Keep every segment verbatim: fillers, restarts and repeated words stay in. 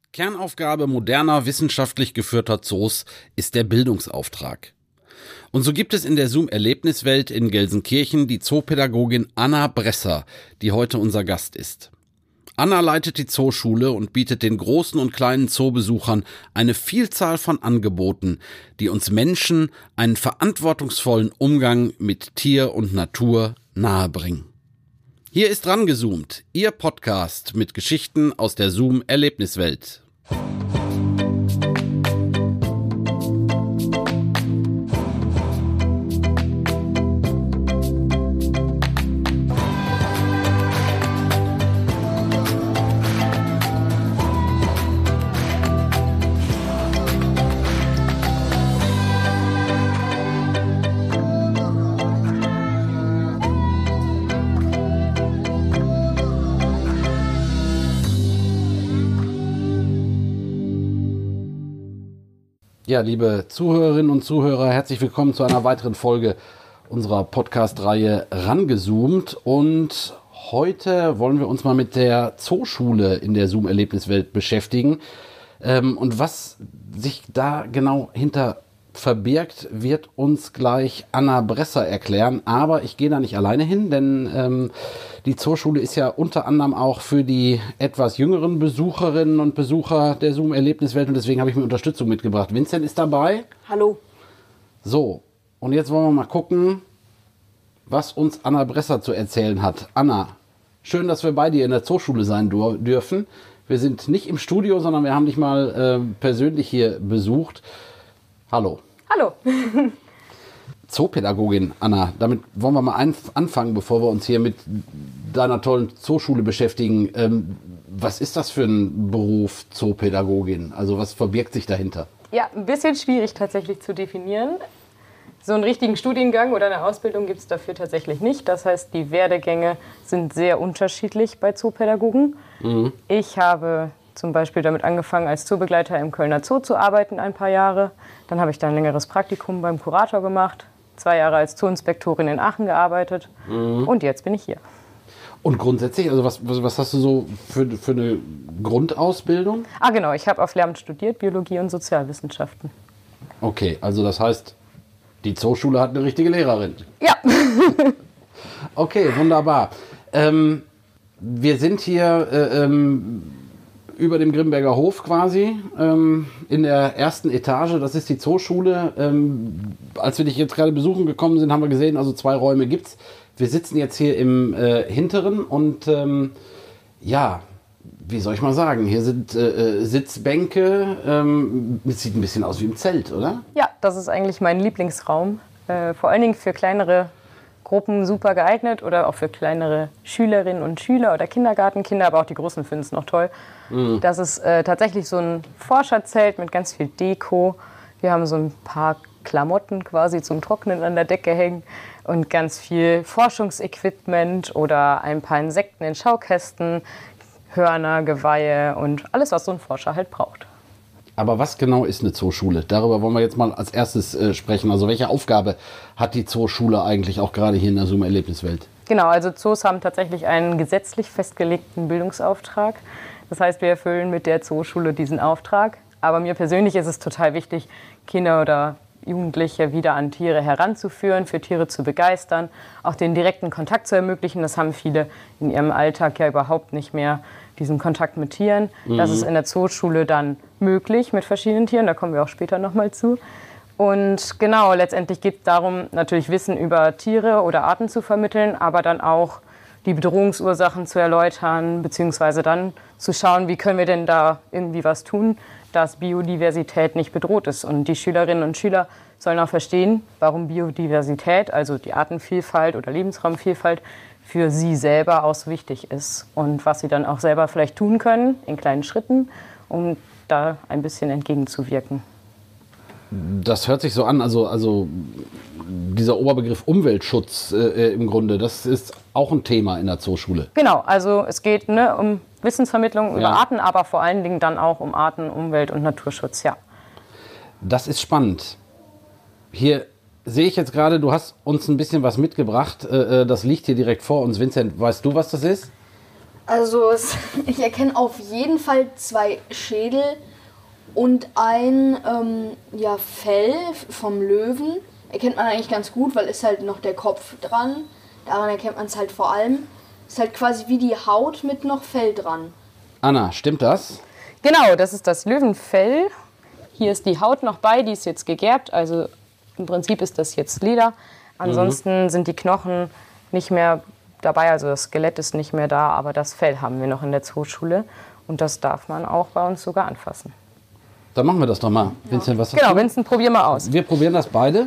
Kernaufgabe moderner, wissenschaftlich geführter Zoos ist der Bildungsauftrag. Und so gibt es in der Zoom-Erlebniswelt in Gelsenkirchen die Zoopädagogin Anna Bresser, die heute unser Gast ist. Anna leitet die Zooschule und bietet den großen und kleinen Zoobesuchern eine Vielzahl von Angeboten, die uns Menschen einen verantwortungsvollen Umgang mit Tier und Natur nahebringen. Hier ist Rangezoomt, Ihr Podcast mit Geschichten aus der Zoom-Erlebniswelt. Ja, liebe Zuhörerinnen und Zuhörer, herzlich willkommen zu einer weiteren Folge unserer Podcast-Reihe Rangezoomt. Und heute wollen wir uns mal mit der Zooschule in der Zoom-Erlebniswelt beschäftigen. Ähm, und was sich da genau hinter verbirgt, wird uns gleich Anna Bresser erklären. Aber ich gehe da nicht alleine hin, denn ähm, die Zooschule ist ja unter anderem auch für die etwas jüngeren Besucherinnen und Besucher der Zoom-Erlebniswelt und deswegen habe ich mir Unterstützung mitgebracht. Vincent ist dabei. Hallo. So, und jetzt wollen wir mal gucken, was uns Anna Bresser zu erzählen hat. Anna, schön, dass wir bei dir in der Zooschule sein dürfen. Wir sind nicht im Studio, sondern wir haben dich mal äh, persönlich hier besucht. Hallo. Hallo. Zoopädagogin, Anna, damit wollen wir mal ein, anfangen, bevor wir uns hier mit deiner tollen Zooschule beschäftigen. Ähm, was ist das für ein Beruf, Zoopädagogin? Also was verbirgt sich dahinter? Ja, ein bisschen schwierig tatsächlich zu definieren. So einen richtigen Studiengang oder eine Ausbildung gibt es dafür tatsächlich nicht. Das heißt, die Werdegänge sind sehr unterschiedlich bei Zoopädagogen. Mhm. Ich habe zum Beispiel damit angefangen, als Zoobegleiter im Kölner Zoo zu arbeiten, ein paar Jahre. Dann habe ich da ein längeres Praktikum beim Kurator gemacht, zwei Jahre als Zooinspektorin in Aachen gearbeitet mhm. und jetzt bin ich hier. Und grundsätzlich, also was, was, was hast du so für, für eine Grundausbildung? Ah genau, ich habe auf Lehramt studiert, Biologie und Sozialwissenschaften. Okay, also das heißt, die Zooschule hat eine richtige Lehrerin. Ja. Okay, wunderbar. Ähm, wir sind hier äh, ähm, über dem Grimberger Hof quasi, ähm, in der ersten Etage, das ist die Zooschule. Ähm, als wir dich jetzt gerade besuchen gekommen sind, haben wir gesehen, also zwei Räume gibt's. Wir sitzen jetzt hier im äh, hinteren und ähm, ja, wie soll ich mal sagen, hier sind äh, Sitzbänke, ähm, es sieht ein bisschen aus wie im Zelt, oder? Ja, das ist eigentlich mein Lieblingsraum, äh, vor allen Dingen für kleinere Gruppen super geeignet oder auch für kleinere Schülerinnen und Schüler oder Kindergartenkinder, aber auch die Großen finden es noch toll. Mhm. Das ist äh, tatsächlich so ein Forscherzelt mit ganz viel Deko. Wir haben so ein paar Klamotten quasi zum Trocknen an der Decke hängen und ganz viel Forschungsequipment oder ein paar Insekten in Schaukästen, Hörner, Geweihe und alles, was so ein Forscher halt braucht. Aber was genau ist eine Zooschule? Darüber wollen wir jetzt mal als erstes äh, sprechen. Also welche Aufgabe hat die Zooschule eigentlich auch gerade hier in der Zoom-Erlebniswelt? Genau, also Zoos haben tatsächlich einen gesetzlich festgelegten Bildungsauftrag. Das heißt, wir erfüllen mit der Zooschule diesen Auftrag. Aber mir persönlich ist es total wichtig, Kinder oder Jugendliche wieder an Tiere heranzuführen, für Tiere zu begeistern, auch den direkten Kontakt zu ermöglichen. Das haben viele in ihrem Alltag ja überhaupt nicht mehr, diesen Kontakt mit Tieren. Mhm. Das ist in der Zooschule dann möglich mit verschiedenen Tieren, da kommen wir auch später nochmal zu. Und genau, letztendlich geht es darum, natürlich Wissen über Tiere oder Arten zu vermitteln, aber dann auch die Bedrohungsursachen zu erläutern, beziehungsweise dann zu schauen, wie können wir denn da irgendwie was tun, dass Biodiversität nicht bedroht ist. Und die Schülerinnen und Schüler sollen auch verstehen, warum Biodiversität, also die Artenvielfalt oder Lebensraumvielfalt, für sie selber auch so wichtig ist und was sie dann auch selber vielleicht tun können, in kleinen Schritten, um da ein bisschen entgegenzuwirken. Das hört sich so an, also, also dieser Oberbegriff Umweltschutz äh, im Grunde, das ist auch ein Thema in der Zooschule. Genau, also es geht ne, um Wissensvermittlung über ja. Arten, aber vor allen Dingen dann auch um Arten, Umwelt und Naturschutz, ja. Das ist spannend. Hier sehe ich jetzt gerade, du hast uns ein bisschen was mitgebracht. Äh, das liegt hier direkt vor uns. Vincent, weißt du, was das ist? Also es, ich erkenne auf jeden Fall zwei Schädel und ein ähm, ja, Fell vom Löwen. Erkennt man eigentlich ganz gut, weil ist halt noch der Kopf dran. Daran erkennt man es halt vor allem. Ist halt quasi wie die Haut mit noch Fell dran. Anna, stimmt das? Genau, das ist das Löwenfell. Hier ist die Haut noch bei, die ist jetzt gegerbt. Also im Prinzip ist das jetzt Leder. Ansonsten mhm. sind die Knochen nicht mehr dabei, also das Skelett ist nicht mehr da, aber das Fell haben wir noch in der Zooschule. Und das darf man auch bei uns sogar anfassen. Dann machen wir das doch mal. Ja. Vincent, was genau, Vincent, probier mal aus. Wir probieren das beide.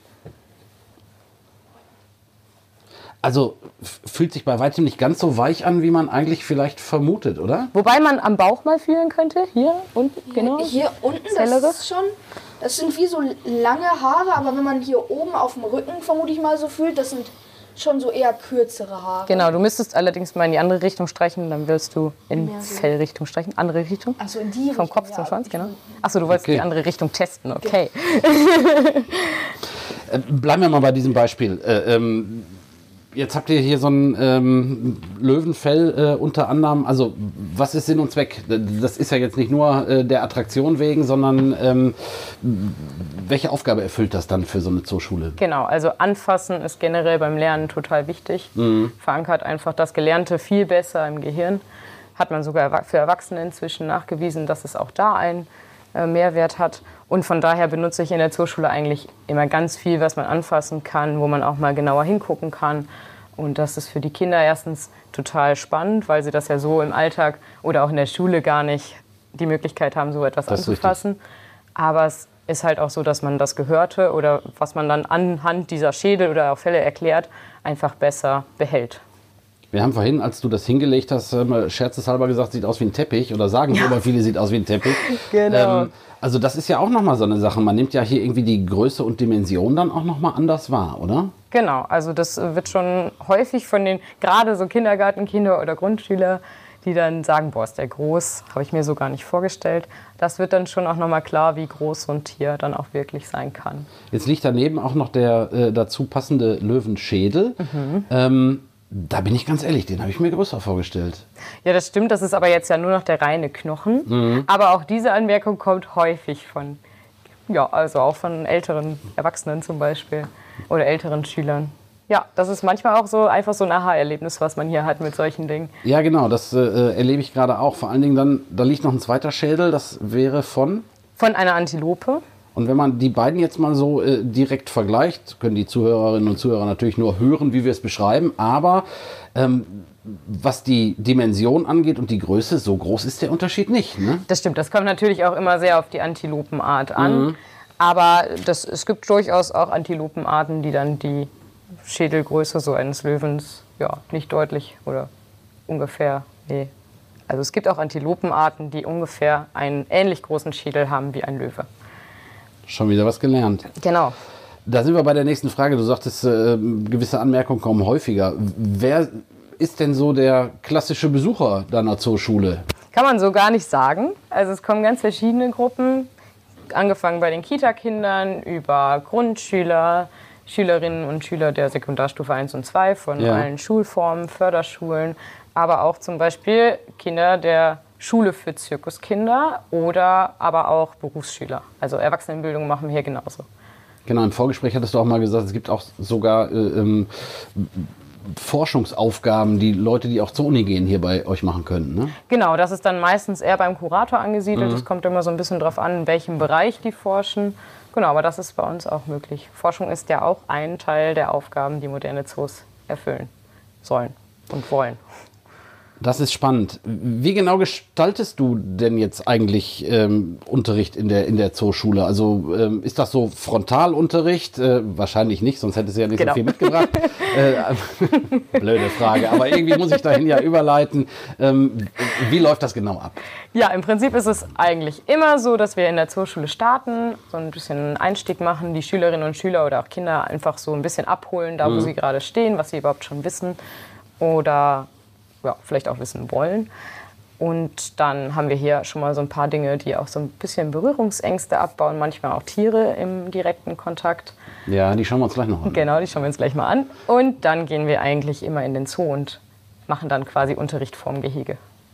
Also fühlt sich bei weitem nicht ganz so weich an, wie man eigentlich vielleicht vermutet, oder? Wobei man am Bauch mal fühlen könnte. Hier unten, genau. Hier unten, das ist schon, das sind wie so lange Haare, aber wenn man hier oben auf dem Rücken, vermute ich mal, so fühlt, das sind schon so eher kürzere Haare. Genau, du müsstest allerdings mal in die andere Richtung streichen, dann willst du in so. Fellrichtung streichen. Andere Richtung? Achso, in die Vom Richtung, Kopf ja, zum Schwanz, genau. Achso, du wolltest okay. die andere Richtung testen, okay. äh, bleiben wir mal bei diesem Beispiel. Äh, ähm, Jetzt habt ihr hier so ein ähm, Löwenfell äh, unter anderem. Also was ist Sinn und Zweck? Das ist ja jetzt nicht nur äh, der Attraktion wegen, sondern ähm, welche Aufgabe erfüllt das dann für so eine Zooschule? Genau, also anfassen ist generell beim Lernen total wichtig. Mhm. Verankert einfach das Gelernte viel besser im Gehirn. Hat man sogar für Erwachsene inzwischen nachgewiesen, dass es auch da einen äh, Mehrwert hat. Und von daher benutze ich in der Zooschule eigentlich immer ganz viel, was man anfassen kann, wo man auch mal genauer hingucken kann. Und das ist für die Kinder erstens total spannend, weil sie das ja so im Alltag oder auch in der Schule gar nicht die Möglichkeit haben, so etwas das anzufassen. Aber es ist halt auch so, dass man das Gehörte oder was man dann anhand dieser Schädel oder auch Fälle erklärt, einfach besser behält. Wir haben vorhin, als du das hingelegt hast, scherzeshalber gesagt, sieht aus wie ein Teppich. Oder sagen ja. aber viele, sieht aus wie ein Teppich. Genau. Ähm, also das ist ja auch nochmal so eine Sache. Man nimmt ja hier irgendwie die Größe und Dimension dann auch nochmal anders wahr, oder? Genau, also das wird schon häufig von den, gerade so Kindergartenkinder oder Grundschüler, die dann sagen, boah, ist der groß, habe ich mir so gar nicht vorgestellt. Das wird dann schon auch nochmal klar, wie groß so ein Tier dann auch wirklich sein kann. Jetzt liegt daneben auch noch der äh, dazu passende Löwenschädel. Mhm. Ähm, Da bin ich ganz ehrlich, den habe ich mir größer vorgestellt. Ja, das stimmt. Das ist aber jetzt ja nur noch der reine Knochen. Mhm. Aber auch diese Anmerkung kommt häufig von, ja, also auch von älteren Erwachsenen zum Beispiel oder älteren Schülern. Ja, das ist manchmal auch so einfach so ein Aha-Erlebnis, was man hier hat mit solchen Dingen. Ja, genau, das äh, erlebe ich gerade auch. Vor allen Dingen dann, da liegt noch ein zweiter Schädel, das wäre von? Von einer Antilope. Und wenn man die beiden jetzt mal so äh, direkt vergleicht, können die Zuhörerinnen und Zuhörer natürlich nur hören, wie wir es beschreiben. Aber ähm, was die Dimension angeht und die Größe, so groß ist der Unterschied nicht, ne? Das stimmt, das kommt natürlich auch immer sehr auf die Antilopenart an. Mhm. Aber das, es gibt durchaus auch Antilopenarten, die dann die Schädelgröße so eines Löwens ja, nicht deutlich oder ungefähr, nee. Also es gibt auch Antilopenarten, die ungefähr einen ähnlich großen Schädel haben wie ein Löwe. Schon wieder was gelernt. Genau. Da sind wir bei der nächsten Frage. Du sagtest, äh, gewisse Anmerkungen kommen häufiger. Wer ist denn so der klassische Besucher deiner Zooschule? Kann man so gar nicht sagen. Also es kommen ganz verschiedene Gruppen, angefangen bei den Kita-Kindern über Grundschüler, Schülerinnen und Schüler der Sekundarstufe eins und zwei von ja. allen Schulformen, Förderschulen, aber auch zum Beispiel Kinder der Schule für Zirkuskinder oder aber auch Berufsschüler. Also Erwachsenenbildung machen wir hier genauso. Genau, im Vorgespräch hattest du auch mal gesagt, es gibt auch sogar äh, ähm, Forschungsaufgaben, die Leute, die auch zur Uni gehen, hier bei euch machen können, ne? Genau, das ist dann meistens eher beim Kurator angesiedelt. Es mhm. kommt immer so ein bisschen drauf an, in welchem Bereich die forschen. Genau, aber das ist bei uns auch möglich. Forschung ist ja auch ein Teil der Aufgaben, die moderne Zoos erfüllen sollen und wollen. Das ist spannend. Wie genau gestaltest du denn jetzt eigentlich ähm, Unterricht in der, in der Zooschule? Also ähm, ist das so Frontalunterricht? Äh, wahrscheinlich nicht, sonst hättest du ja nicht genau. so viel mitgebracht. äh, blöde Frage, aber irgendwie muss ich dahin ja überleiten. Ähm, wie läuft das genau ab? Ja, im Prinzip ist es eigentlich immer so, dass wir in der Zooschule starten, so ein bisschen einen Einstieg machen, die Schülerinnen und Schüler oder auch Kinder einfach so ein bisschen abholen, da wo mhm. sie gerade stehen, was sie überhaupt schon wissen oder ja, vielleicht auch wissen wollen. Und dann haben wir hier schon mal so ein paar Dinge, die auch so ein bisschen Berührungsängste abbauen, manchmal auch Tiere im direkten Kontakt. Ja, die schauen wir uns gleich noch an. Genau, die schauen wir uns gleich mal an. Und dann gehen wir eigentlich immer in den Zoo und machen dann quasi Unterricht vorm Gehege.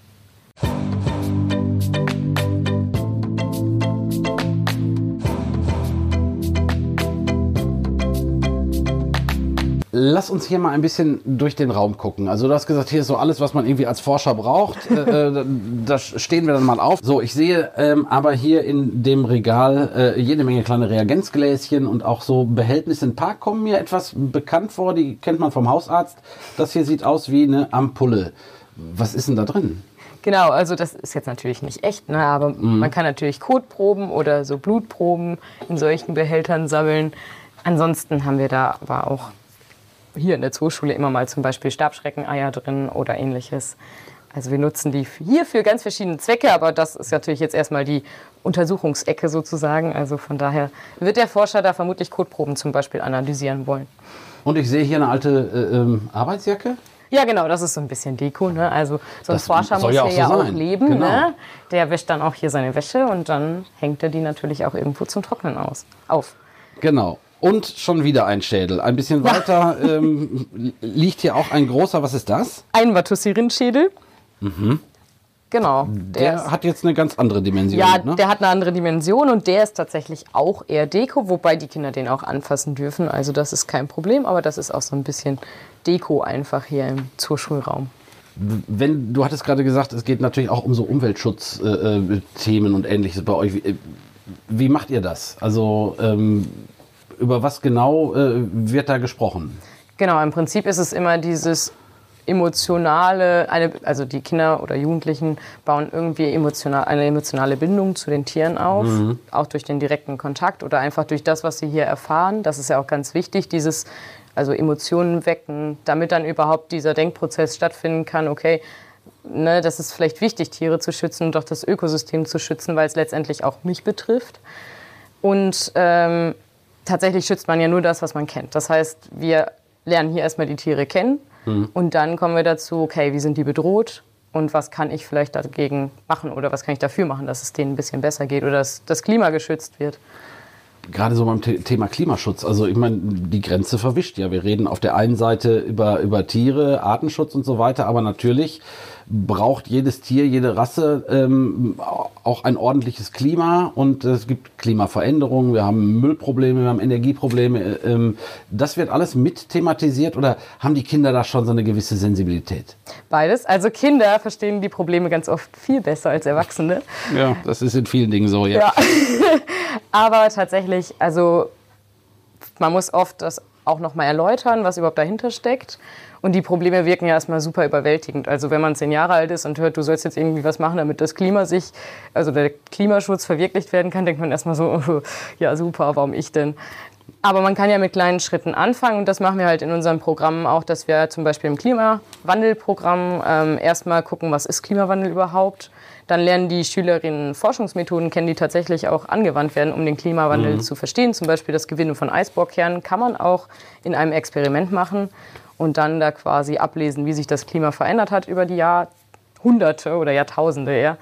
Lass uns hier mal ein bisschen durch den Raum gucken. Also du hast gesagt, hier ist so alles, was man irgendwie als Forscher braucht. äh, da stehen wir dann mal auf. So, ich sehe ähm, aber hier in dem Regal äh, jede Menge kleine Reagenzgläschen und auch so Behältnisse. Ein paar kommen mir etwas bekannt vor, die kennt man vom Hausarzt. Das hier sieht aus wie eine Ampulle. Was ist denn da drin? Genau, also das ist jetzt natürlich nicht echt, ne, aber mhm. man kann natürlich Kotproben oder so Blutproben in solchen Behältern sammeln. Ansonsten haben wir da aber auch hier in der Zooschule immer mal zum Beispiel Stabschreckeneier drin oder ähnliches. Also wir nutzen die hier für ganz verschiedene Zwecke, aber das ist natürlich jetzt erstmal die Untersuchungsecke sozusagen. Also von daher wird der Forscher da vermutlich Kotproben zum Beispiel analysieren wollen. Und ich sehe hier eine alte äh, ähm, Arbeitsjacke. Ja, genau, das ist so ein bisschen Deko. Ne? Also so ein Das Forscher soll muss ja hier auch so ja auch sein. leben. Genau. Ne? Der wäscht dann auch hier seine Wäsche und dann hängt er die natürlich auch irgendwo zum Trocknen aus, auf. Genau. Und schon wieder ein Schädel. Ein bisschen weiter ähm, liegt hier auch ein großer, was ist das? Ein Vatosirin-Schädel. Mhm. Genau. Der, ist, hat jetzt eine ganz andere Dimension. Ja, ne? der hat eine andere Dimension und der ist tatsächlich auch eher Deko, wobei die Kinder den auch anfassen dürfen. Also das ist kein Problem, aber das ist auch so ein bisschen Deko einfach hier im Zooschulraum. Wenn, du hattest gerade gesagt, es geht natürlich auch um so Umweltschutzthemen äh, und Ähnliches bei euch. Wie, wie macht ihr das? Also ähm, über was genau äh, wird da gesprochen? Genau, im Prinzip ist es immer dieses emotionale, eine, also die Kinder oder Jugendlichen bauen irgendwie emotional, eine emotionale Bindung zu den Tieren auf, mhm. auch durch den direkten Kontakt oder einfach durch das, was sie hier erfahren. Das ist ja auch ganz wichtig, dieses, also Emotionen wecken, damit dann überhaupt dieser Denkprozess stattfinden kann, okay, ne, das ist vielleicht wichtig, Tiere zu schützen und auch das Ökosystem zu schützen, weil es letztendlich auch mich betrifft. Und ähm, tatsächlich schützt man ja nur das, was man kennt. Das heißt, wir lernen hier erstmal die Tiere kennen mhm. und dann kommen wir dazu, okay, wie sind die bedroht und was kann ich vielleicht dagegen machen oder was kann ich dafür machen, dass es denen ein bisschen besser geht oder dass das Klima geschützt wird. Gerade so beim Thema Klimaschutz, also ich meine, die Grenze verwischt ja. Wir reden auf der einen Seite über, über Tiere, Artenschutz und so weiter, aber natürlich braucht jedes Tier, jede Rasse ähm, auch ein ordentliches Klima und es gibt Klimaveränderungen, wir haben Müllprobleme, wir haben Energieprobleme. Ähm, das wird alles mit thematisiert oder haben die Kinder da schon so eine gewisse Sensibilität? Beides. Also Kinder verstehen die Probleme ganz oft viel besser als Erwachsene. Ja, das ist in vielen Dingen so, ja. ja. Aber tatsächlich, also man muss oft das auch nochmal erläutern, was überhaupt dahinter steckt. Und die Probleme wirken ja erstmal super überwältigend. Also wenn man zehn Jahre alt ist und hört, du sollst jetzt irgendwie was machen, damit das Klima sich, also der Klimaschutz verwirklicht werden kann, denkt man erstmal so, ja super, warum ich denn? Aber man kann ja mit kleinen Schritten anfangen und das machen wir halt in unseren Programmen auch, dass wir zum Beispiel im Klimawandelprogramm ähm, erstmal gucken, was ist Klimawandel überhaupt. Dann lernen die Schülerinnen Forschungsmethoden kennen, die tatsächlich auch angewandt werden, um den Klimawandel mhm. zu verstehen. Zum Beispiel das Gewinnen von Eisbohrkernen kann man auch in einem Experiment machen und dann da quasi ablesen, wie sich das Klima verändert hat über die Jahrhunderte oder Jahrtausende eher.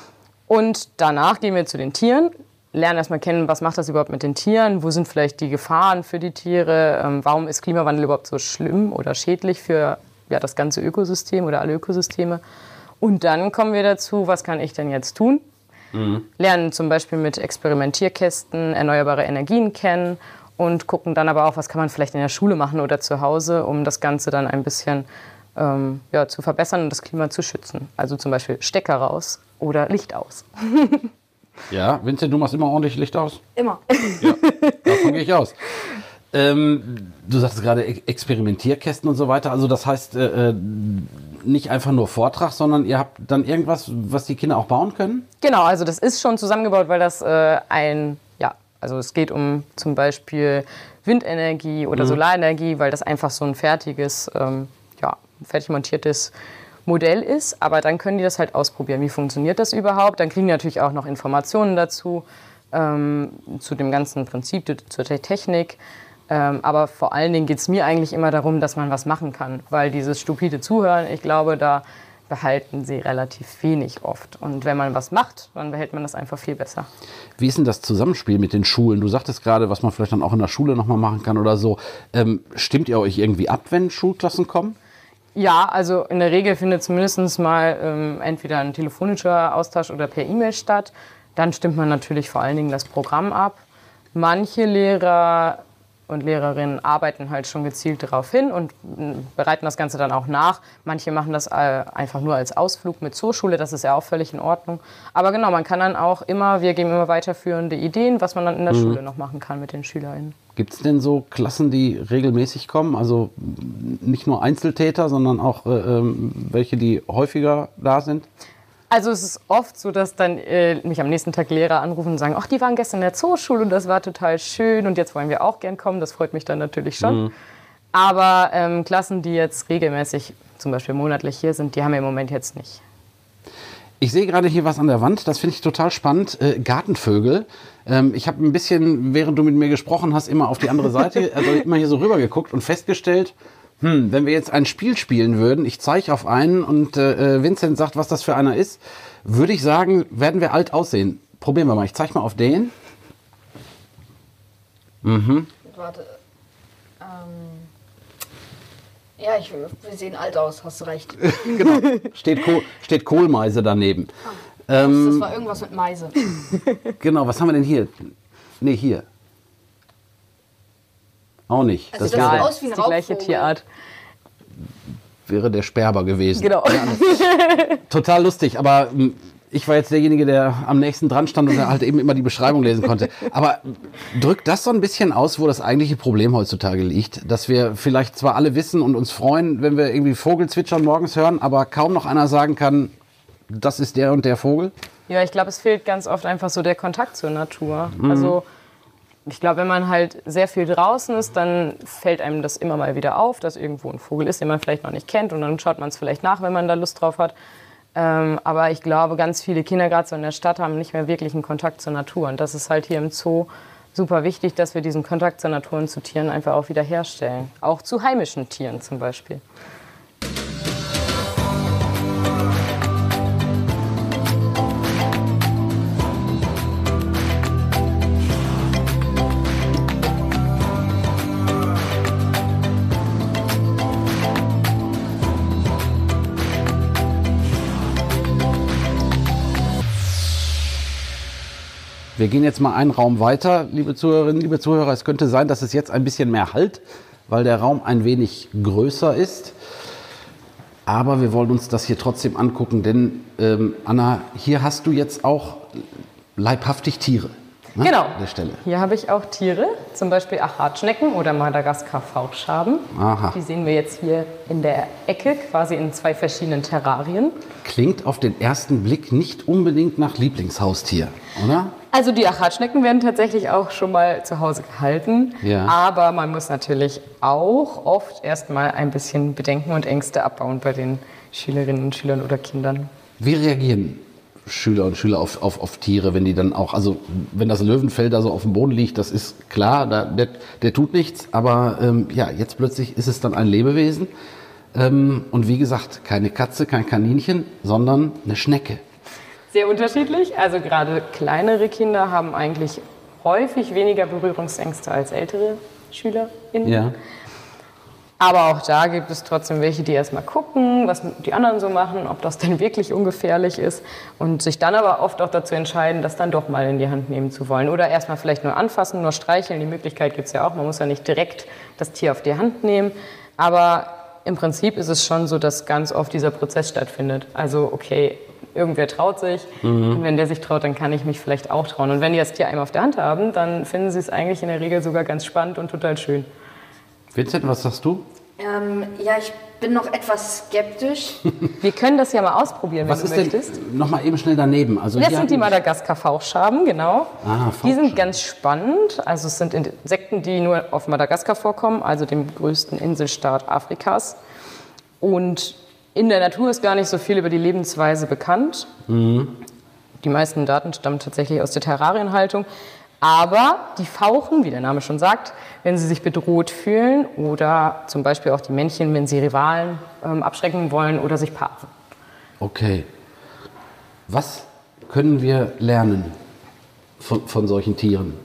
Und danach gehen wir zu den Tieren, lernen erstmal kennen, was macht das überhaupt mit den Tieren, wo sind vielleicht die Gefahren für die Tiere, ähm, warum ist Klimawandel überhaupt so schlimm oder schädlich für ja, das ganze Ökosystem oder alle Ökosysteme. Und dann kommen wir dazu, was kann ich denn jetzt tun? Mhm. Lernen zum Beispiel mit Experimentierkästen erneuerbare Energien kennen und gucken dann aber auch, was kann man vielleicht in der Schule machen oder zu Hause, um das Ganze dann ein bisschen ähm, ja, zu verbessern und das Klima zu schützen. Also zum Beispiel Stecker raus oder Licht aus. Ja, Vincent, du machst immer ordentlich Licht aus? Immer. Ja, davon gehe ich aus. Ähm, du sagtest gerade Experimentierkästen und so weiter. Also das heißt, äh, nicht einfach nur Vortrag, sondern ihr habt dann irgendwas, was die Kinder auch bauen können? Genau, also das ist schon zusammengebaut, weil das äh, ein, ja, also es geht um zum Beispiel Windenergie oder mhm. Solarenergie, weil das einfach so ein fertiges, ähm, ja, fertig montiertes Modell ist. Aber dann können die das halt ausprobieren. Wie funktioniert das überhaupt? Dann kriegen die natürlich auch noch Informationen dazu, ähm, zu dem ganzen Prinzip, zur Technik. Ähm, aber vor allen Dingen geht es mir eigentlich immer darum, dass man was machen kann. Weil dieses stupide Zuhören, ich glaube, da behalten sie relativ wenig oft. Und wenn man was macht, dann behält man das einfach viel besser. Wie ist denn das Zusammenspiel mit den Schulen? Du sagtest gerade, was man vielleicht dann auch in der Schule nochmal machen kann oder so. Ähm, stimmt ihr euch irgendwie ab, wenn Schulklassen kommen? Ja, also in der Regel findet zumindest mal ähm, entweder ein telefonischer Austausch oder per E-Mail statt. Dann stimmt man natürlich vor allen Dingen das Programm ab. Manche Lehrer und Lehrerinnen arbeiten halt schon gezielt darauf hin und bereiten das Ganze dann auch nach. Manche machen das einfach nur als Ausflug mit Zooschule, das ist ja auch völlig in Ordnung. Aber genau, man kann dann auch immer, wir geben immer weiterführende Ideen, was man dann in der mhm. Schule noch machen kann mit den SchülerInnen. Gibt es denn so Klassen, die regelmäßig kommen? Also nicht nur Einzeltäter, sondern auch äh, welche, die häufiger da sind? Also es ist oft so, dass dann äh, mich am nächsten Tag Lehrer anrufen und sagen, ach, die waren gestern in der Zooschule und das war total schön und jetzt wollen wir auch gern kommen. Das freut mich dann natürlich schon. Mhm. Aber ähm, Klassen, die jetzt regelmäßig, zum Beispiel monatlich hier sind, die haben wir im Moment jetzt nicht. Ich sehe gerade hier was an der Wand, das finde ich total spannend. Äh, Gartenvögel. Ähm, ich habe ein bisschen, während du mit mir gesprochen hast, immer auf die andere Seite, also immer hier so rüber geguckt und festgestellt, Hm, wenn wir jetzt ein Spiel spielen würden, ich zeige auf einen und äh, Vincent sagt, was das für einer ist, würde ich sagen, werden wir alt aussehen. Probieren wir mal. Ich zeige mal auf den. Mhm. Warte. Ähm. Ja, ich, wir sehen alt aus, hast du recht. Genau. Steht, Kohl, steht Kohlmeise daneben. Ah, ähm, das war irgendwas mit Meise. Genau, was haben wir denn hier? Nee, hier. Auch nicht. Also das das sieht aus wie ein die gleiche Tierart. Wäre der Sperber gewesen. Genau. Ja, total lustig, aber ich war jetzt derjenige, der am nächsten dran stand und halt eben immer die Beschreibung lesen konnte. Aber drückt das so ein bisschen aus, wo das eigentliche Problem heutzutage liegt? Dass wir vielleicht zwar alle wissen und uns freuen, wenn wir irgendwie Vogelzwitschern morgens hören, aber kaum noch einer sagen kann, das ist der und der Vogel? Ja, ich glaube, es fehlt ganz oft einfach so der Kontakt zur Natur. Mhm. Also ich glaube, wenn man halt sehr viel draußen ist, dann fällt einem das immer mal wieder auf, dass irgendwo ein Vogel ist, den man vielleicht noch nicht kennt. Und dann schaut man es vielleicht nach, wenn man da Lust drauf hat. Ähm, aber ich glaube, ganz viele Kinder, gerade so in der Stadt, haben nicht mehr wirklich einen Kontakt zur Natur. Und das ist halt hier im Zoo super wichtig, dass wir diesen Kontakt zur Natur und zu Tieren einfach auch wieder herstellen. Auch zu heimischen Tieren zum Beispiel. Wir gehen jetzt mal einen Raum weiter, liebe Zuhörerinnen, liebe Zuhörer. Es könnte sein, dass es jetzt ein bisschen mehr hallt, weil der Raum ein wenig größer ist. Aber wir wollen uns das hier trotzdem angucken, denn ähm, Anna, hier hast du jetzt auch leibhaftig Tiere. Ne? Genau, an der Stelle. Hier habe ich auch Tiere, zum Beispiel Achatschnecken oder Madagaskar-Fauchschaben. Aha. Die sehen wir jetzt hier in der Ecke, quasi in zwei verschiedenen Terrarien. Klingt auf den ersten Blick nicht unbedingt nach Lieblingshaustier, oder? Also die Achatschnecken werden tatsächlich auch schon mal zu Hause gehalten, ja. Aber man muss natürlich auch oft erstmal ein bisschen Bedenken und Ängste abbauen bei den Schülerinnen und Schülern oder Kindern. Wie reagieren Schüler und Schüler auf, auf, auf Tiere, wenn die dann auch, also wenn das Löwenfell da so auf dem Boden liegt, das ist klar, da, der, der tut nichts, aber ähm, ja, jetzt plötzlich ist es dann ein Lebewesen ähm, und wie gesagt, keine Katze, kein Kaninchen, sondern eine Schnecke. Sehr unterschiedlich. Also gerade kleinere Kinder haben eigentlich häufig weniger Berührungsängste als ältere SchülerInnen. Ja. Aber auch da gibt es trotzdem welche, die erstmal gucken, was die anderen so machen, ob das denn wirklich ungefährlich ist und sich dann aber oft auch dazu entscheiden, das dann doch mal in die Hand nehmen zu wollen. Oder erstmal vielleicht nur anfassen, nur streicheln. Die Möglichkeit gibt es ja auch. Man muss ja nicht direkt das Tier auf die Hand nehmen. Aber im Prinzip ist es schon so, dass ganz oft dieser Prozess stattfindet. Also okay, irgendwer traut sich mhm. und wenn der sich traut, dann kann ich mich vielleicht auch trauen. Und wenn die das Tier einmal auf der Hand haben, dann finden sie es eigentlich in der Regel sogar ganz spannend und total schön. Vincent, was sagst du? Ähm, ja, ich bin noch etwas skeptisch. Wir können das ja mal ausprobieren, was wenn du möchtest. Was ist denn, noch mal eben schnell daneben. Also das sind die Madagaskar-Fauchschaben, genau. Ah, die sind ganz spannend. Also es sind Insekten, die nur auf Madagaskar vorkommen, also dem größten Inselstaat Afrikas. Und in der Natur ist gar nicht so viel über die Lebensweise bekannt. Mhm. Die meisten Daten stammen tatsächlich aus der Terrarienhaltung. Aber die fauchen, wie der Name schon sagt, wenn sie sich bedroht fühlen oder zum Beispiel auch die Männchen, wenn sie Rivalen ähm, abschrecken wollen oder sich paaren. Okay. Was können wir lernen von, von solchen Tieren?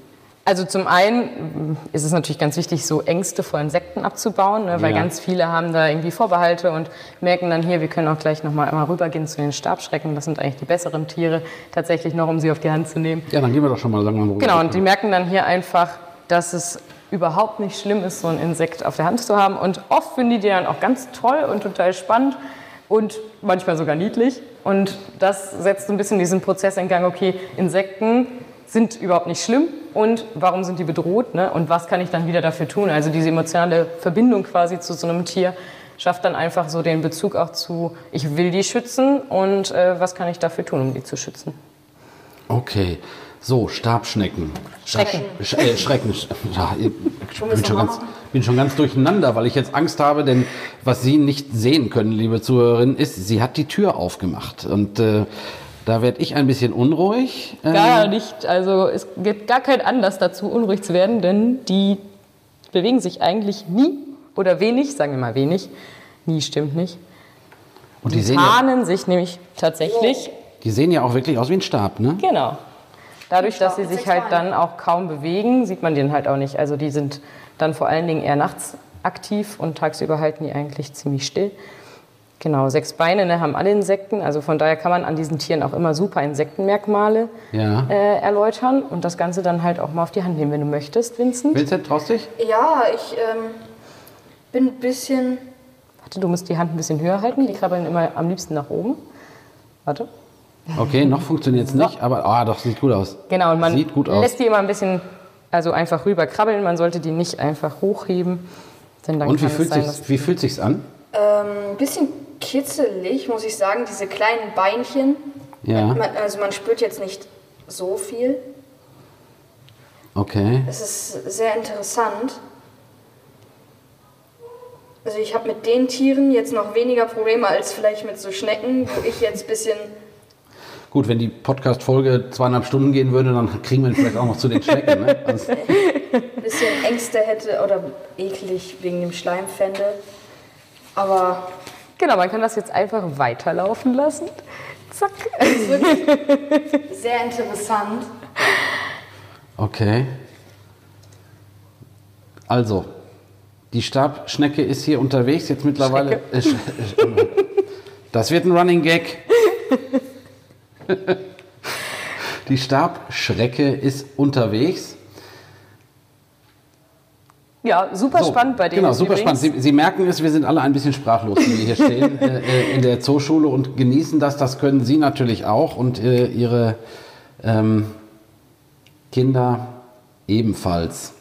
Also zum einen ist es natürlich ganz wichtig, so Ängste vor Insekten abzubauen, ne, weil Ja. ganz viele haben da irgendwie Vorbehalte und merken dann hier, wir können auch gleich nochmal einmal rübergehen zu den Stabschrecken. Das sind eigentlich die besseren Tiere, tatsächlich noch, um sie auf die Hand zu nehmen. Ja, dann gehen wir doch schon mal sagen wir mal, worüber Genau, wir und die merken dann hier einfach, dass es überhaupt nicht schlimm ist, so ein Insekt auf der Hand zu haben. Und oft finden die die dann auch ganz toll und total spannend und manchmal sogar niedlich. Und das setzt so ein bisschen diesen Prozess in Gang, okay, Insekten sind überhaupt nicht schlimm und warum sind die bedroht, ne? Und was kann ich dann wieder dafür tun? Also diese emotionale Verbindung quasi zu so einem Tier schafft dann einfach so den Bezug auch zu, ich will die schützen und äh, was kann ich dafür tun, um die zu schützen. Okay, so, Stabschnecken. Schrecken. Sch äh, Schrecken. Ja, ich Schon bin, müssen schon wir ganz, machen. bin schon ganz durcheinander, weil ich jetzt Angst habe, denn was Sie nicht sehen können, liebe Zuhörerin, ist, sie hat die Tür aufgemacht. Und äh, da werde ich ein bisschen unruhig. Ähm, Gar nicht, also es gibt gar keinen Anlass dazu, unruhig zu werden, denn die bewegen sich eigentlich nie oder wenig, sagen wir mal wenig, nie stimmt nicht. und die Die sehen, ja, tarnen sich nämlich tatsächlich, die sehen ja auch wirklich aus wie ein Stab, ne? genau. Dadurch, dass sie Stab mit sich sechs halt Beinen. dann auch kaum bewegen, sieht man den halt auch nicht. Also die sind dann vor allen Dingen eher nachts aktiv und tagsüber halten die eigentlich ziemlich still. Genau, sechs Beine, ne, haben alle Insekten. Also von daher kann man an diesen Tieren auch immer super Insektenmerkmale Ja. äh, erläutern und das Ganze dann halt auch mal auf die Hand nehmen, wenn du möchtest, Vincent. Vincent, traust dich? Ja, ich ähm, bin ein bisschen... Warte, du musst die Hand ein bisschen höher halten. Die krabbeln immer am liebsten nach oben. Warte. Okay, noch funktioniert es nicht, aber ah, doch, sieht gut aus. Genau, und man Sieht gut aus. lässt die immer ein bisschen, also einfach rüber krabbeln. Man sollte die nicht einfach hochheben. Denn dann Und wie kann fühlt es sein, sich's, dass wie fühlt sich's an? Ähm, ein bisschen kitzelig, muss ich sagen, diese kleinen Beinchen. Ja, Man, also man spürt jetzt nicht so viel. okay. Es ist sehr interessant. Also ich habe mit den Tieren jetzt noch weniger Probleme als vielleicht mit so Schnecken, wo ich jetzt ein bisschen... Gut, wenn die Podcast-Folge zweieinhalb Stunden gehen würde, dann kriegen wir ihn vielleicht auch noch zu den Schnecken. Ne? Also, bisschen Ängste hätte oder eklig wegen dem Schleim fände. Aber Genau, man kann das jetzt einfach weiterlaufen lassen. Zack. es ist wirklich sehr interessant. okay. Also, die Stabschnecke ist hier unterwegs, jetzt mittlerweile. Äh, Sch- äh, das wird ein Running Gag. Die Stabschrecke ist unterwegs. Ja, super So, spannend bei denen. Genau, super übrigens. spannend. Sie, Sie merken es, wir sind alle ein bisschen sprachlos, wie wir hier stehen äh, äh, in der Zooschule und genießen das. Das können Sie natürlich auch und äh, Ihre ähm, Kinder ebenfalls.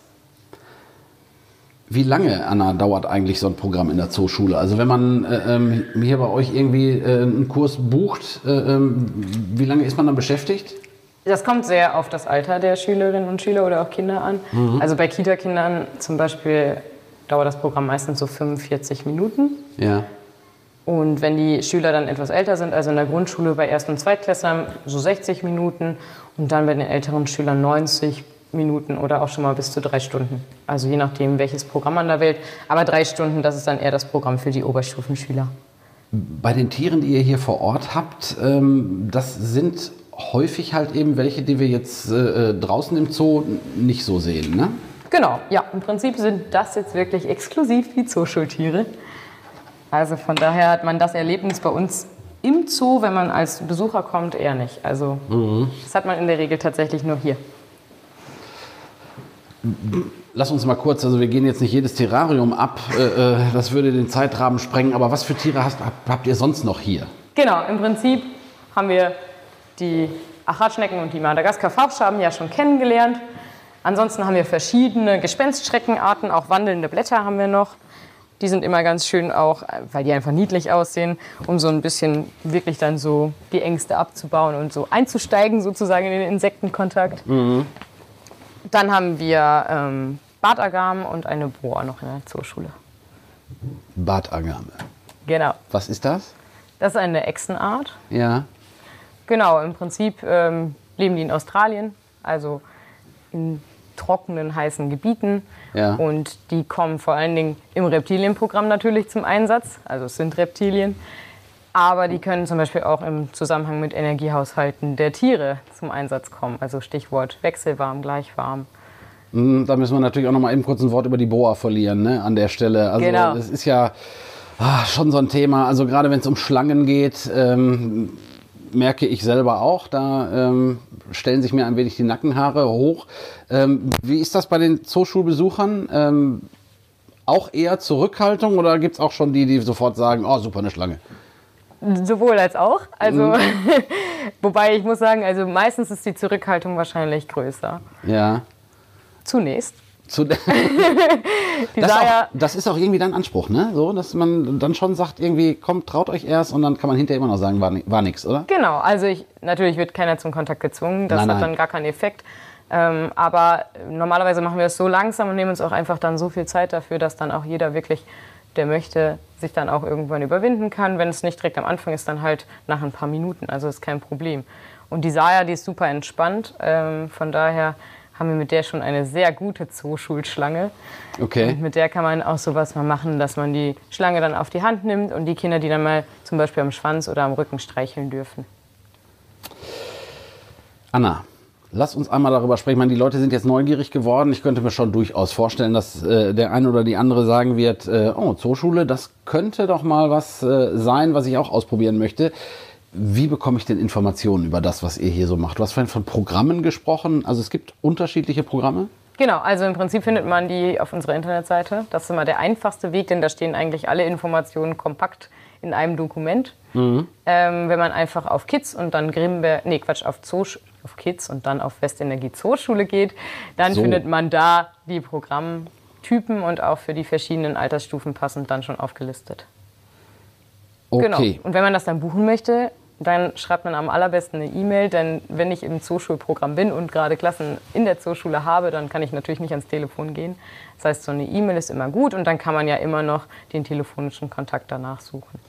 Wie lange, Anna, dauert eigentlich so ein Programm in der Zooschule? Also wenn man äh, ähm, hier bei euch irgendwie äh, einen Kurs bucht, äh, ähm, wie lange ist man dann beschäftigt? Das kommt sehr auf das Alter der Schülerinnen und Schüler oder auch Kinder an. Mhm. Also bei Kita-Kindern zum Beispiel dauert das Programm meistens so fünfundvierzig Minuten. Ja. Und wenn die Schüler dann etwas älter sind, also in der Grundschule bei Erst- und Zweitklässlern so sechzig Minuten und dann bei den älteren Schülern neunzig Minuten oder auch schon mal bis zu drei Stunden. Also je nachdem, welches Programm man da wählt. Aber drei Stunden, das ist dann eher das Programm für die Oberstufenschüler. Bei den Tieren, die ihr hier vor Ort habt, ähm, das sind häufig halt eben welche, die wir jetzt äh, draußen im Zoo nicht so sehen, ne? Genau, ja, im Prinzip sind das jetzt wirklich exklusiv die Zooschultiere. Also von daher hat man das Erlebnis bei uns im Zoo, wenn man als Besucher kommt, eher nicht. Also das hat man in der Regel tatsächlich nur hier. Lass uns mal kurz, also wir gehen jetzt nicht jedes Terrarium ab, äh, äh, das würde den Zeitrahmen sprengen, aber was für Tiere hast, habt, habt ihr sonst noch hier? Genau, im Prinzip haben wir die Achatschnecken und die Madagaskar-Farbschaben ja schon kennengelernt. Ansonsten haben wir verschiedene Gespenstschreckenarten, auch wandelnde Blätter haben wir noch. Die sind immer ganz schön auch, weil die einfach niedlich aussehen, um so ein bisschen wirklich dann so die Ängste abzubauen und so einzusteigen sozusagen in den Insektenkontakt. Mhm. Dann haben wir ähm, Bartagame und eine Boa noch in der Zooschule. Bartagame. Genau, Was ist das? das ist eine Echsenart. Ja. Genau, im Prinzip ähm, leben die in Australien, also in trockenen, heißen Gebieten. Ja. Und die kommen vor allen Dingen im Reptilienprogramm natürlich zum Einsatz. Also es sind Reptilien. Aber die können zum Beispiel auch im Zusammenhang mit Energiehaushalten der Tiere zum Einsatz kommen. Also Stichwort wechselwarm, gleichwarm. Da müssen wir natürlich auch noch mal eben kurz ein Wort über die Boa verlieren, ne, an der Stelle. Also Genau. Das ist ja ah, schon so ein Thema. Also gerade wenn es um Schlangen geht, ähm, merke ich selber auch, da ähm, stellen sich mir ein wenig die Nackenhaare hoch. Ähm, wie ist das bei den Zooschulbesuchern? Ähm, auch eher Zurückhaltung oder gibt es auch schon die, die sofort sagen, oh super, eine Schlange? Sowohl als auch. Also, wobei ich muss sagen, also meistens ist die Zurückhaltung wahrscheinlich größer. Ja. Zunächst. Zu Die das, sah auch, ja, das ist auch irgendwie dein Anspruch, ne? So, dass man dann schon sagt, irgendwie, kommt, traut euch erst und dann kann man hinterher immer noch sagen, war, ni- war nix, oder? genau, also ich, natürlich wird keiner zum Kontakt gezwungen, das Nein, hat nein. dann gar keinen Effekt. Ähm, aber normalerweise machen wir es so langsam und nehmen uns auch einfach dann so viel Zeit dafür, dass dann auch jeder wirklich, der möchte, sich dann auch irgendwann überwinden kann. Wenn es nicht direkt am Anfang ist, dann halt nach ein paar Minuten, also ist kein Problem. Und die Saya, die ist super entspannt, ähm, von daher haben wir mit der schon eine sehr gute Zooschulschlange. Okay. Und mit der kann man auch sowas mal machen, dass man die Schlange dann auf die Hand nimmt und die Kinder, die dann mal zum Beispiel am Schwanz oder am Rücken streicheln dürfen. Anna, lass uns einmal darüber sprechen. Ich meine, die Leute sind jetzt neugierig geworden. Ich könnte mir schon durchaus vorstellen, dass äh, der eine oder die andere sagen wird, äh, oh, Zooschule, das könnte doch mal was äh, sein, was ich auch ausprobieren möchte. Wie bekomme ich denn Informationen über das, was ihr hier so macht? Du hast vorhin von Programmen gesprochen. Also es gibt unterschiedliche Programme? Genau, also im Prinzip findet man die auf unserer Internetseite. Das ist immer der einfachste Weg, denn da stehen eigentlich alle Informationen kompakt in einem Dokument. Mhm. Ähm, wenn man einfach auf Kids und dann Grimberg, nee Quatsch, auf Zoosch, auf Kids und dann auf Westenergie Zooschule geht, dann So. findet man da die Programmtypen und auch für die verschiedenen Altersstufen passend dann schon aufgelistet. Okay. Genau. Und wenn man das dann buchen möchte, dann schreibt man am allerbesten eine E-Mail, denn wenn ich im Zooschulprogramm bin und gerade Klassen in der Zooschule habe, dann kann ich natürlich nicht ans Telefon gehen. Das heißt, so eine E-Mail ist immer gut und dann kann man ja immer noch den telefonischen Kontakt danach suchen.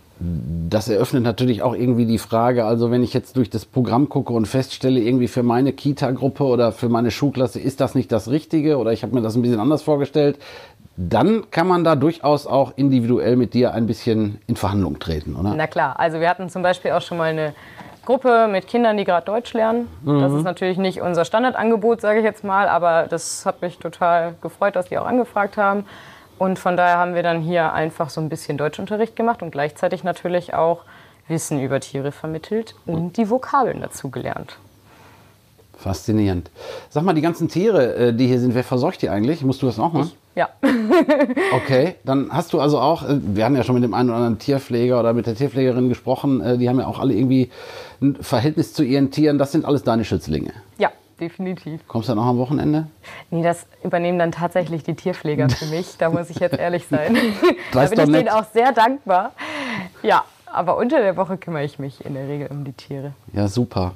Das eröffnet natürlich auch irgendwie die Frage, also wenn ich jetzt durch das Programm gucke und feststelle, irgendwie für meine Kita-Gruppe oder für meine Schulklasse ist das nicht das Richtige oder ich habe mir das ein bisschen anders vorgestellt, dann kann man da durchaus auch individuell mit dir ein bisschen in Verhandlung treten, oder? Na klar, also wir hatten zum Beispiel auch schon mal eine Gruppe mit Kindern, die gerade Deutsch lernen. Mhm. Das ist natürlich nicht unser Standardangebot, sage ich jetzt mal, aber das hat mich total gefreut, dass die auch angefragt haben. Und von daher haben wir dann hier einfach so ein bisschen Deutschunterricht gemacht und gleichzeitig natürlich auch Wissen über Tiere vermittelt und die Vokabeln dazu gelernt. Faszinierend. Sag mal, die ganzen Tiere, die hier sind, wer versorgt die eigentlich? Musst du das auch machen? Ja. Okay, dann hast du also auch, wir haben ja schon mit dem einen oder anderen Tierpfleger oder mit der Tierpflegerin gesprochen, die haben ja auch alle irgendwie ein Verhältnis zu ihren Tieren. Das sind alles deine Schützlinge. Ja, definitiv. Kommst du dann auch am Wochenende? Nee, das übernehmen dann tatsächlich die Tierpfleger für mich. Da muss ich jetzt ehrlich sein. Das ist Da bin doch ich denen nett. auch sehr dankbar. Ja, aber unter der Woche kümmere ich mich in der Regel um die Tiere. Ja, super.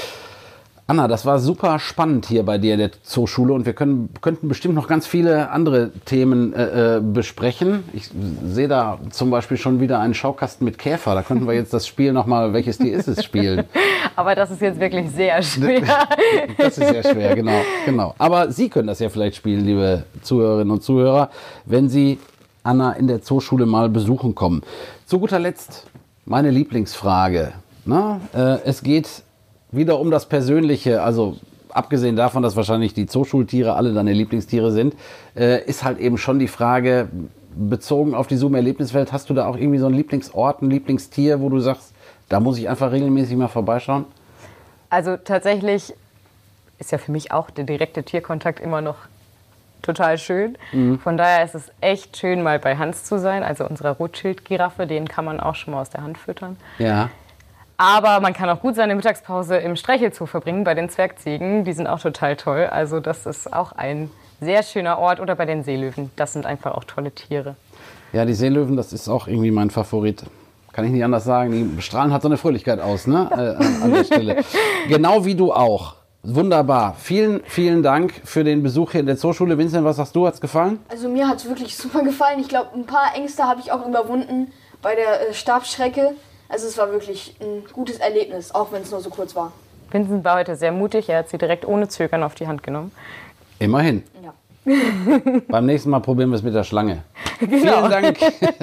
Anna, das war super spannend hier bei dir in der Zooschule und wir können, könnten bestimmt noch ganz viele andere Themen äh, besprechen. Ich sehe da zum Beispiel schon wieder einen Schaukasten mit Käfer. Da könnten wir jetzt das Spiel nochmal, welches Tier ist es, spielen. Aber das ist jetzt wirklich sehr schwer. Das ist sehr schwer, genau, genau. Aber Sie können das ja vielleicht spielen, liebe Zuhörerinnen und Zuhörer, wenn Sie Anna in der Zooschule mal besuchen kommen. Zu guter Letzt meine Lieblingsfrage. Na, äh, es geht wieder um das Persönliche, also abgesehen davon, dass wahrscheinlich die Zooschultiere alle deine Lieblingstiere sind, äh, ist halt eben schon die Frage, bezogen auf die Zoom-Erlebniswelt, hast du da auch irgendwie so einen Lieblingsort, ein Lieblingstier, wo du sagst, da muss ich einfach regelmäßig mal vorbeischauen? Also tatsächlich ist ja für mich auch der direkte Tierkontakt immer noch total schön. Mhm. Von daher ist es echt schön, mal bei Hans zu sein, also unserer Rothschild-Giraffe, den kann man auch schon mal aus der Hand füttern. Ja. Aber man kann auch gut seine Mittagspause im Streichelzoo verbringen, bei den Zwergziegen. Die sind auch total toll. Also das ist auch ein sehr schöner Ort. Oder bei den Seelöwen. Das sind einfach auch tolle Tiere. Ja, die Seelöwen, das ist auch irgendwie mein Favorit. Kann ich nicht anders sagen. Die strahlen halt so eine Fröhlichkeit aus, ne? Äh, an der Stelle. Genau wie du auch. Wunderbar. Vielen, vielen Dank für den Besuch hier in der Zooschule. Vincent, was sagst du? Hat's gefallen? Also mir hat es wirklich super gefallen. Ich glaube, ein paar Ängste habe ich auch überwunden bei der äh, Stabschrecke. Also es war wirklich ein gutes Erlebnis, auch wenn es nur so kurz war. Vincent war heute sehr mutig. Er hat sie direkt ohne Zögern auf die Hand genommen. Immerhin. Ja. Beim nächsten Mal probieren wir es mit der Schlange. Genau. Vielen Dank.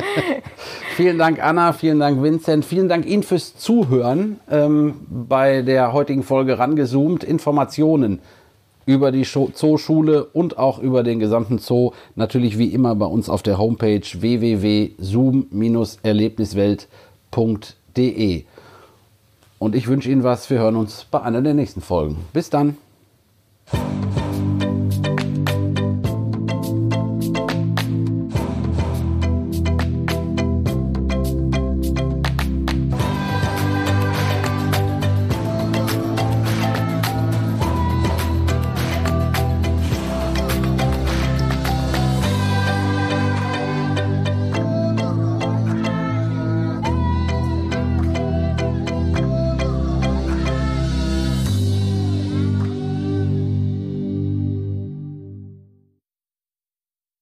Vielen Dank, Anna. Vielen Dank, Vincent. Vielen Dank Ihnen fürs Zuhören ähm, bei der heutigen Folge Rangezoomt. Informationen über die Zooschule und auch über den gesamten Zoo. Natürlich wie immer bei uns auf der Homepage w w w punkt zoom Bindestrich erlebniswelt punkt de. Und ich wünsche Ihnen was. Wir hören uns bei einer der nächsten Folgen. Bis dann.